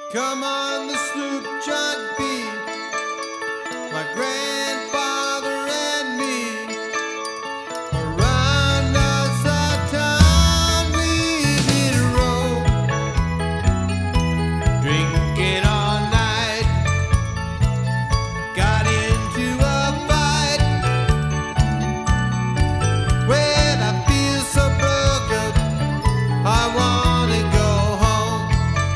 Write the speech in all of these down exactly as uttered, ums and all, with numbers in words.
Come on the sloop, John B. My grandfather and me. Around us our town we did roam, drinking all night. Got into a fight. Well, I feel so broken, I wanna go home.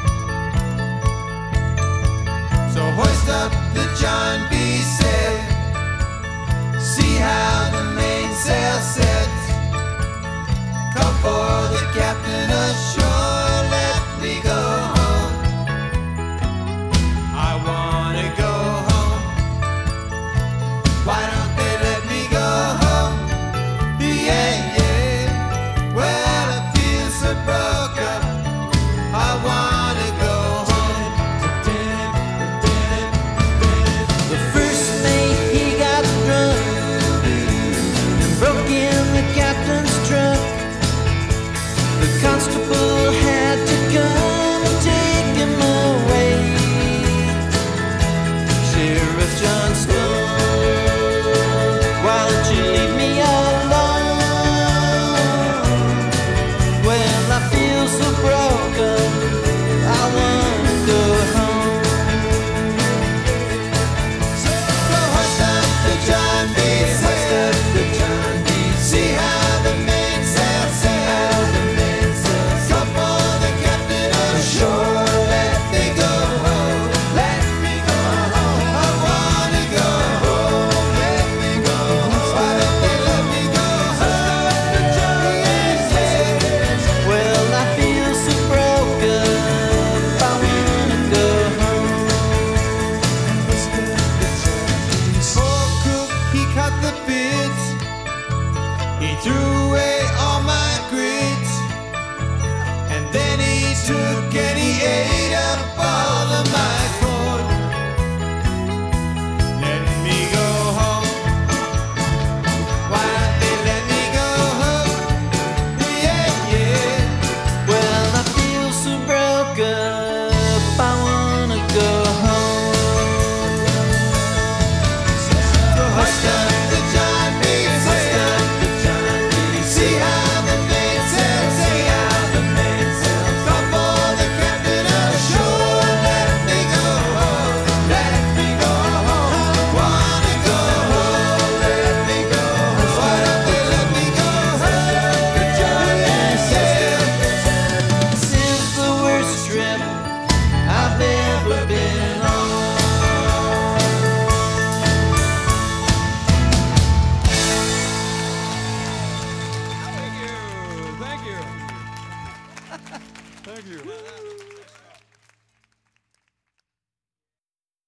So hoist up the John B. said, see how the mainsail sets. Come for the captain ashore, let me go home. I wanna go home. Why don't they let me go home? Yeah, yeah. Well, I feel so broke up, I wanna go home. The first mate, he got drunk and broke in the captain's truck. The constable had to come and take him away. Sheriff John Stone, why don't you leave me alone? Well, I feel so broken, I wanna go home. So hoist up the John B. Hoist up the John B. See how the mainsail sails. Come for the captain ashore, let me go home. Let me go home. I wanna go home. Let me go home. Why don't they let me go home? Yeah, yeah. Well, I feel so broken, I wanna go home. Poor cook, he cut the bits. He threw away all my grits. And then he took and he ate up all of my corn. Let me go home. Why don't they let me go home? Yeah, yeah. Well, I feel so broken, I wanna go home. So hoist up the John B. Hoist up the John B. See how the mainsail sails. Come for the captain ashore, let me go home. Let me go home. Wanna go home. Let me go home. Why don't they let me go home? This is the worst trip I've ever been on. Thank you. Thank you. Thank you.